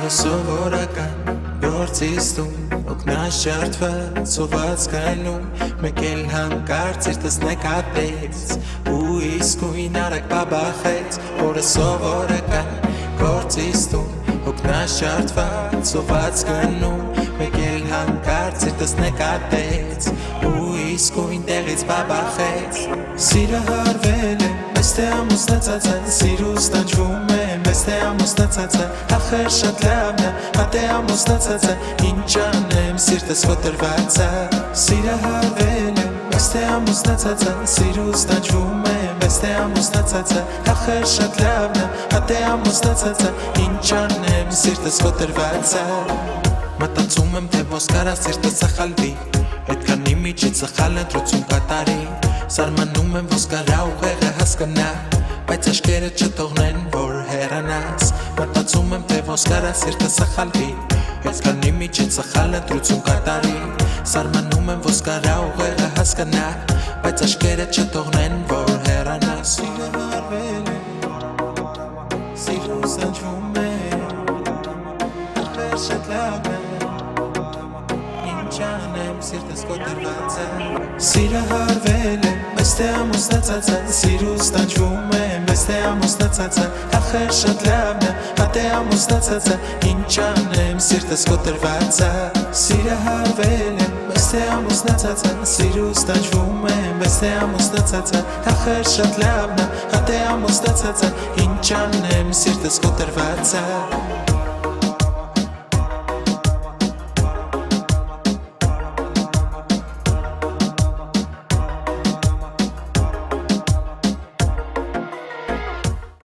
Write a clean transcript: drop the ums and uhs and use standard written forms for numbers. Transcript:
Սովորական գործից դու օգնած ջարդված սոված գալում մեկ էլ հանկարծ իր նկատեց ու իսկույն արագ բաբախեց որը սովորական գործից դու օգնած ջարդված սոված գալում մեկ էլ հանկարծ իր նկատեց ու իսկույն տեղից բաբախեց Սիրը հարվել է մեզ թե ամուսնացած են սիրուս տանջվում է մեզ թե ամուսնացած է ախր շատ լավն է հատե ամուսնացած է ինչ անեմ սիրտս կոտրված է Սիրը հարվել է մեզ թե ամուսնացած է սիրուս տանջվում է մեզ թե ամուսնացած է ախր շատ լավն է հատե ամուսնացած է ինչ անեմ սիրտս կոտրված է Մտածում եմ թե ոնց կարա սիրտս սխալվի Այդքան իմիջից սխալ ընտրություն կատարի Զարմանում եմ ոնց կարա ուղեղը հասկանա Բայց աչքերը չթողնեն որ հեռանաս Մտածում եմ թե ոնց կարա սիրտը սխալվի Այդքան իմիջից սխալ ընտրություն կատարի Զարմանում եմ ոնց կարա ուղեղը հասկանա Բայց աչքերը չթողնեն որ հեռանաս Սիրը հարվել է Սիրուս տանջվում է Ախր շատ լավն է Ինչ անեմ սիրտս կոտրված է Սիրը հարվել է մեզ թե ամուսնացած է Սիրուս տանջվում է մեզ թե ամուսնացած է Ախր շատ լավն է հատե ամուսնացած է Ինչ անեմ սիրտս կոտրված է Սիրը հարվել է մեզ թե ամուսնացած է Սիրուս տանջվում է մեզ թե ամուսնացած է Ախր շատ լավն է հատե ամուսնացած է Ինչ անեմ սիրտս կոտրված է